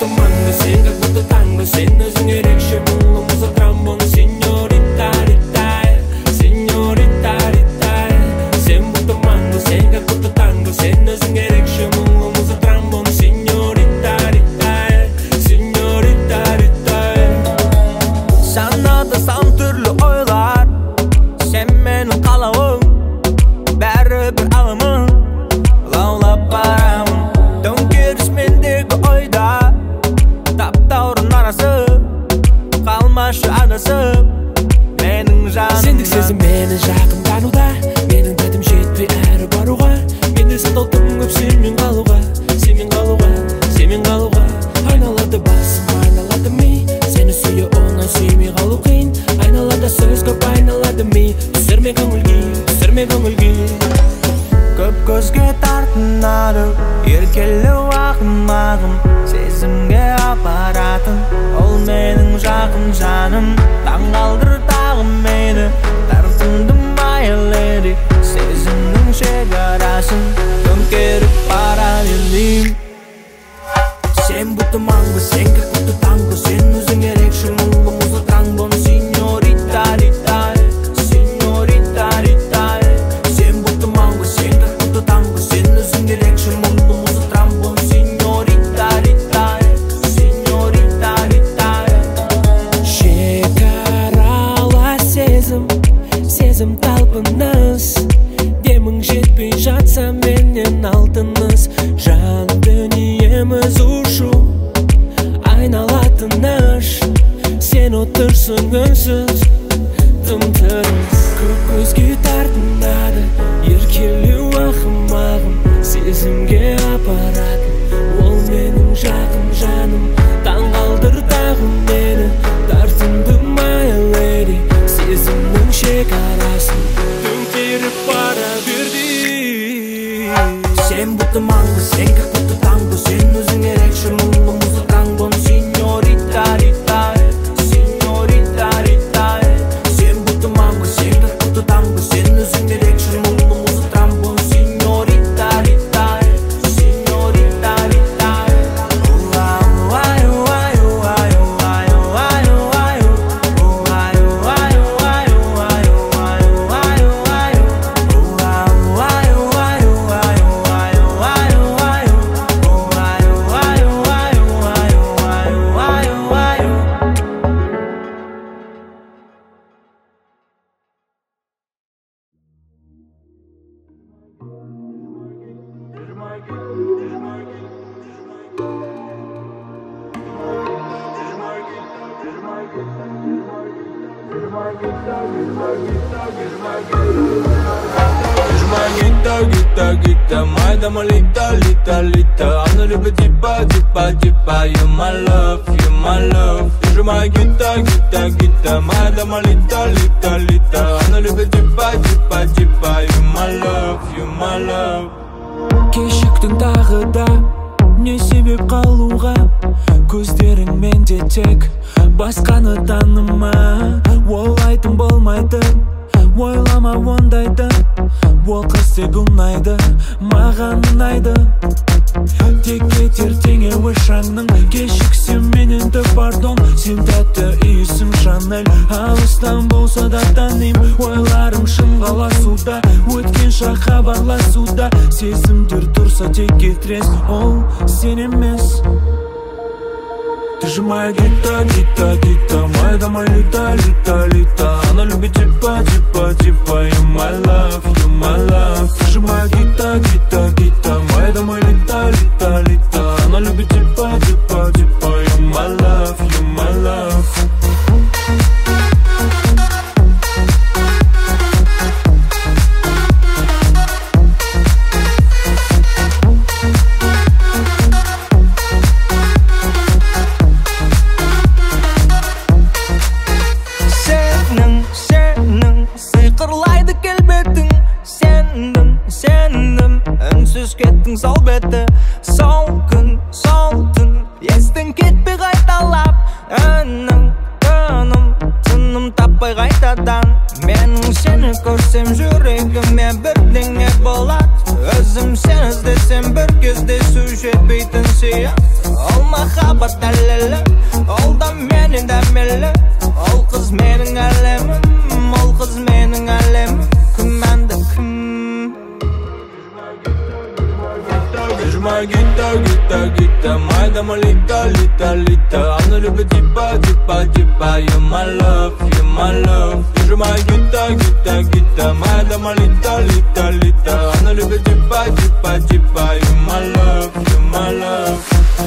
будто манго, сен как будто танго. Сен өзің ерекше мұңлы муза тромбон. Сеньорита, ритай, сеньорита, ритай. Сен будто манго, сен как будто танго. Сен өзің ерекше мұңлы муза тромбон. Сеньорита, ритай, сеньорита, ритай. Sanada сан түрлі ойлар, сен менің қалауым, бәрі бір алымын, лаулап барамын. Төңкеріс мендегі ойда, таптаурын арасы, қалмашы адасып, менің жанымда. Сендік сезім мені жақындануда, менің дәтім жетпей әрі баруға. Менде саталтым көп сенмен қалуға, сенмен қалуға, сенмен қалуға. Айналады басым, айналады ми, сені сүйе оңай сүймей қалу қиын. Айналада сөз көп, айналады ми, түсірме көңілге, түсірме көңілге. Көп көзге тартынады, еркелі ағым, сезімге апаратын, ол менің жақын жаным. Таңғалдыр тағым мені, тартынды майыледі, сезімнің шекарасын төңкеріп бара бермеймін. Сен будто манго, сен как будто танго. Сен өзің ерекше мұңлы муза тромбон. Сеньорита, ритай, сеньорита, ритай. Сен будто манго, сен как будто танго. Сен өзің ерекше мұңлы муза тромбон. Сеньорита, ритай, сеньорита, ритай. Шекарала сезім, сезім талпыныс. Демің жетпей жатса менен алтыныз. Жан дүниеміз ұшу, айналатын аш. Сен отырсың үнсіз, тым-тырыс. Көп көзге тартынады, еркелеу ағым, сезімге апаратын, ол менің жақын жаным. Таңғалдыр тағым мені, тартынды майыледі, сезімнің шекарасын төңкеріп бара берді. Сен будто манго, сен как будто танго. Сен өзің ерекше мұңлы муза тромбон. Сеньорита, ритай, сеньорита, ритай. Сен будто манго, сен как будто танго. Сен өзің ерекше мұңлы муза тромбон. Сеньорита, ритай, сеньорита, ритай. Гита, моя дома лита. Она любит типа. You my love, you my love. Ты же моя гита, моя дома лита. Она любит типа. You my love, you my love. Кешіктің тағы да, не себеп қалуға? Көздерің менде тек басқаны таныма. Ойлайтын болмайды, ойлама ондайды. Ол қыз тек ұнайды, маған ұнайды. Тек кетер теңеуі шаңның, кешіксем менен де пардон. Сен тәтті иісің Шанель, алыстан болса да таным. Ойларым шыңғаласуда, өткен шақ хабарласуда. Сезімдер тұрса тек кетірес, ол сен емес. Ты же моя гита, моя дома лита. Она любит типа. You my love, you my love. Ты же моя гита, моя дома лита. Она любит типа. You my love, you my love. Кеттің сол беті, сол күн, сол түн. Естің кетпей қайталап, тыным таппай қайтадан. Менің сені көрсем жүрегіме бірдеңе болады. Өзім сен іздесем бір кездесу жетпейтін сият. Ол махаббат дәлелі, ол да менен дәмелі. Ол қыз менің әлемім, ол қыз менің әлемім. Күмәнді кім? Прижимай гита, гита, гита, моя домолита, лита, лита. Она любит типа, типа, типа. You my love, you my love. Прижимай гита, гита, гита, моя домолита, лита, лита. Она любит типа, типа, типа. You my love, you my love.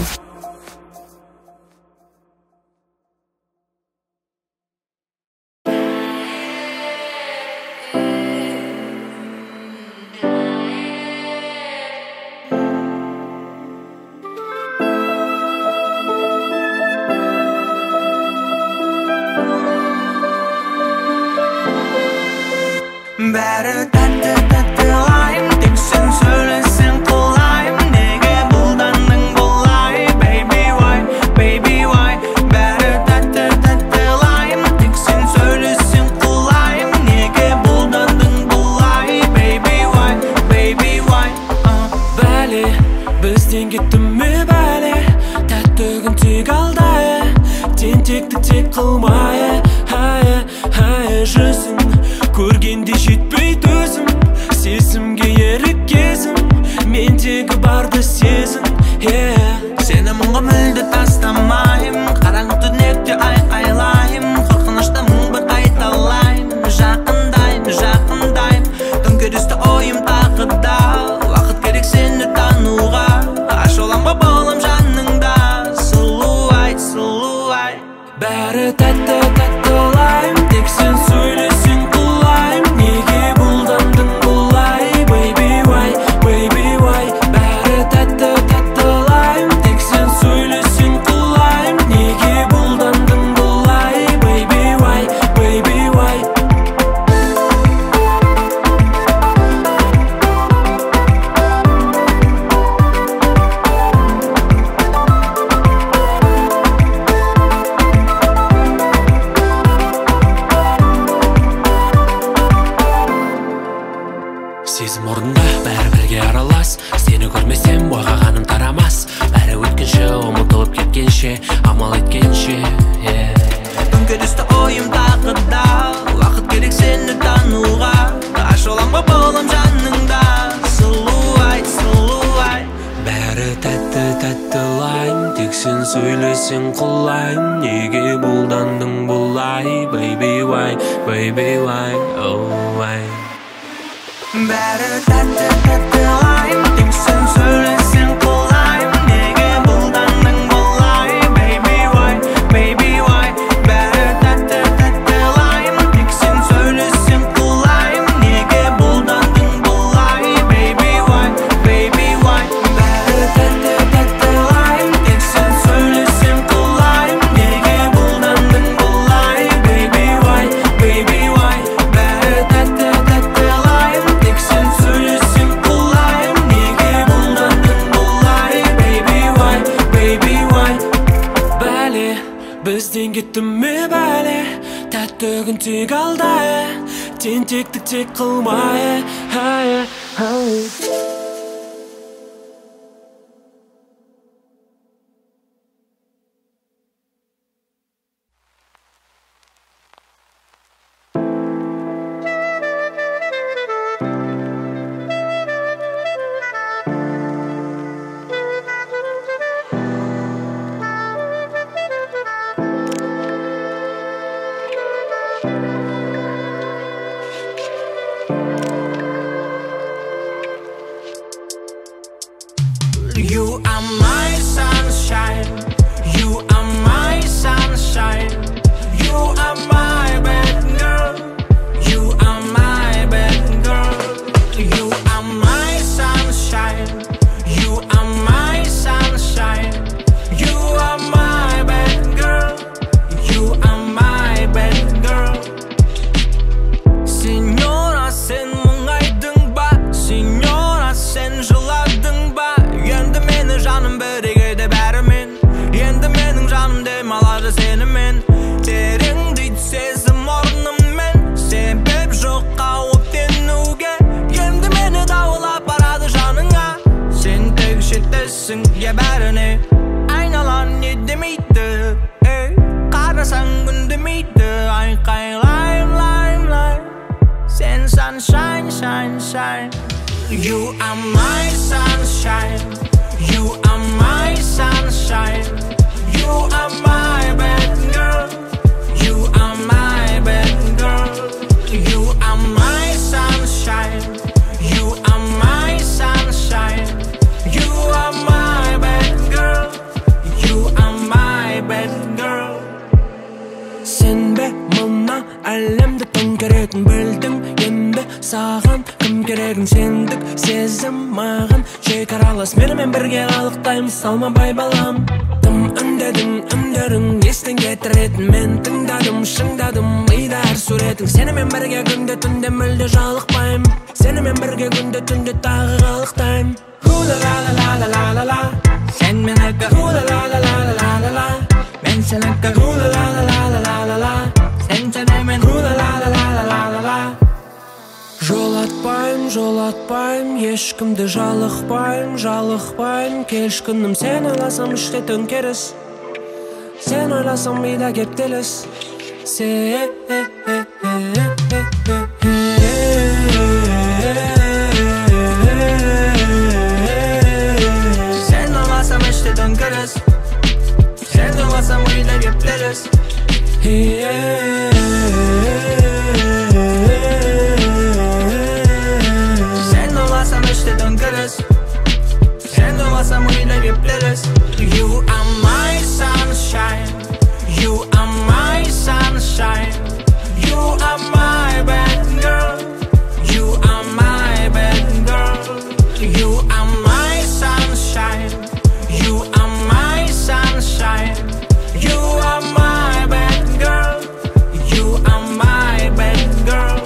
Бәрі тәтті тәттілайым, тек сен сөйлесең құлайым. Неге бұлдандың бұлай, baby why, baby why. Бәрі тәтті тәттілайым, тек сен сөйлесең құлайым. Неге бұлдандың бұлай, baby why, baby why. Бәле, бізден кетті ме бәле, тәттігін тек алдайы, тентекті тек қылмайы. Жүзін көргенде жетпей төзім, сезімге ерік кезім, мендегі барды сезін. Сені мұңға мүлде тастамайым, қараңғы түнекте айқайлайым, қорқынышта мың бір қайталайым. Жақындайым, жақындайым, төңкерісті ойым тақыда, уақыт керек сені тануға. Ашуланба болам жаныңда, сұлу ай, сұлу ай. Бәрі тәтті тәттілайым, тек сен сөйлесең құлайым. Неге бұлдандың бұлай, baby why, baby why. Бәрі тәтті тәттілайым, тек сен сөйлесең құлайым. Неге бұлдандың бұлай, baby why, baby why. Сезім орнында, бәрі бірге аралас. Сені көрмесем, ойға қаным тарамас. Бәрі өткенше, ұмытылып кеткенше, амал еткенше. Төңкерісті ойым тақыда, уақыт керек сені тануға. Ашуланба болам жаныңда, сұлу ай, сұлу ай. Бәрі тәтті тәттілайым, тек сен сөйлесең құлайым. Неге бұлдандың бұлай, baby why, baby why, oh why. Бәрі тәтті тәттілайым, тек сен сөйлесең құлайым. Неге бұлдандың бұлай, baby why, baby why. Бәрі тәтті тәттілайым, тек сен сөйлесең құлайым. Неге бұлдандың бұлай, baby why, baby why. Бәрі тәтті тәттілайым, тек сен сөйлесең құлайым. Неге бұлдандың бұлай, baby why, baby why. Бәрі тәтті тәттілайым, тек сен сөйлесең құлайым. Неге бұлдандың бұлай, baby why, baby why. Бәле, бізден кетті ме бәле, тәттігін тек алдайы, тентектік тек қылмайы. You are my sunshine, you are my sunshine. You are my bad girl, you are my bad girl. You are my sunshine, you are my sunshine. You are my bad girl, you are my bad girl. Señora, sen мұңайдың ба? Señora, sen жыладың ба? Енді мені жаным бірігеді бәрімен. Енді менің жаным демалады сенімен. Терең дейді сезім орныммен, себеп жоқ қауіптенуге. Енді мені даулап барады жаныңа. Сен тек шеттесің, sunshine. You are my sunshine. You are my sunshine. You are my bad girl. You are my bad girl. You are my sunshine. You are my sunshine. You are my bad girl. You are my bad girl. Sen be mına әлемді төңкеретін білдім. Енді саған кім керегін сендік сезім маған шекаралас. Менімен бірге қалықтаймыз салмабай балам. Тым үндедің үндерің естен кетіретін. Мен тыңдадым шыңдадым мида әр суретің. Сенімен бірге күнде түнде мүлде жалықпайым. Сенімен бірге күнде түнде тағы қалықтайым. Ху-ла-ла-ла-ла-ла-ла-ла. Sen meneka Ху-ла-ла-ла-ла-ла-ла-ла. ben seneka Ху-ла-ла-ла-ла-ла-ла-ла. sen senemen Ху-ла-ла-ла-ла-ла-ла-ла. Жол атпайым, ешкімді жалықпайым. Кеш күнім сен ойласам іште төңкеріс. Сен ойласам мида кептеліс. Sen olmasam işte dönkeriz. Sen olmasam mıyla gepleriz. Sen olmasam işte dönkeriz. Sen olmasam mıyla gepleriz. You are my sunshine. You are my sunshine. You are my bad girl. You are my bad girl. You are my sunshine. You are my sunshine. You are my bad girl. You are my bad girl.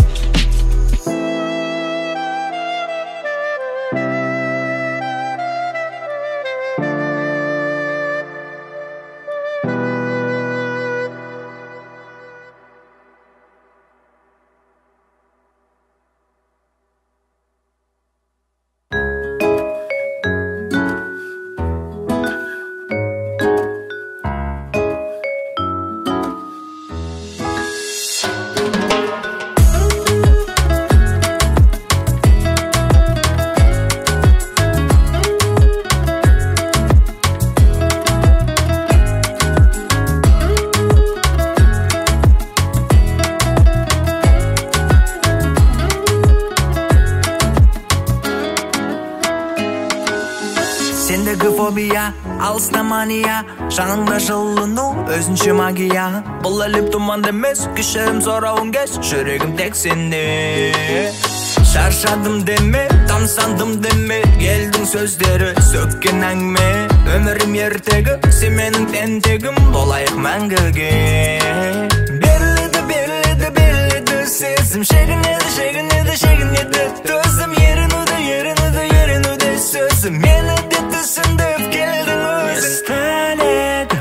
Sendегі фобия, алыста мания, жаныңда жылыну, өзінше магия. Бұл әліп тұманды емес, кішірім зорауын кеш, жүрегім тек сенде. Шаршадым деме, тамсандым деме, елдің сөздері сөккен әңгіме. Өмірім ертегі, сен менің тентегім, болайық мәңгіге. Беріледі сезім, шегінеді төзім, ерінуді сөзім, мені де түсіндіп келдің өзің. Естіледі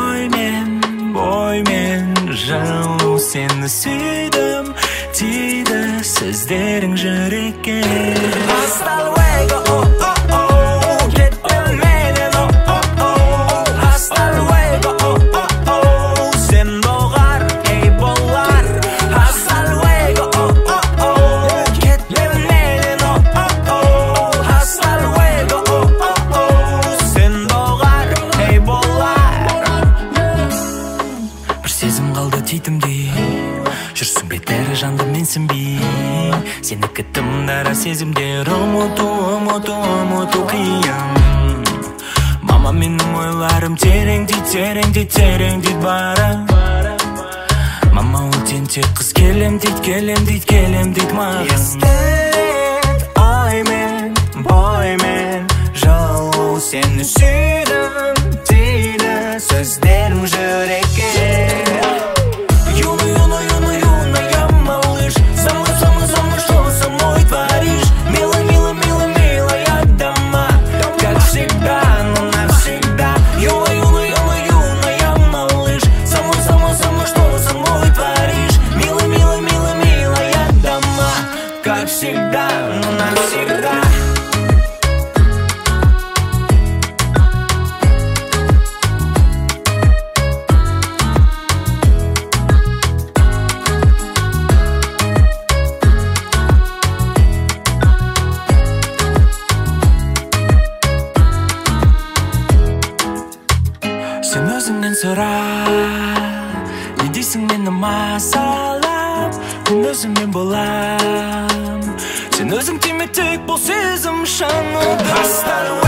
оймен жылу, сені сүйдім, тиді сөздерің жүрекке. Hasta luego, oh, oh, oh, кетпеменен, oh, oh, oh. Hasta luego, oh, oh, oh, сен доғар, ей болар. Hasta luego, oh, oh, oh, кетпеменен, oh, oh, oh. Hasta luego, oh, oh, oh, сен доғар, ей болар. Бір сезім қалды титімдей, жүрсің бетері жанды менсінбей. Сенікі тым дара сезімдер, ұмыту қиын. Мама, менің ойларым терең дейді бара. Мама, ол тентек қыз келем дейді маған. Естет оймен, боймен, жылу, сені сүйдім, тиді сөздерім жүрекке. Юна, малыш, со мной что со мной творишь? Милая дама, как всегда, но навсегда. Юна, малыш, со мной что со мной творишь? Милая дама, как всегда. сұрақ не дейсің мені масалап мен өзіммен болам сен өзің тиме тек бұл сезім шаңы бастар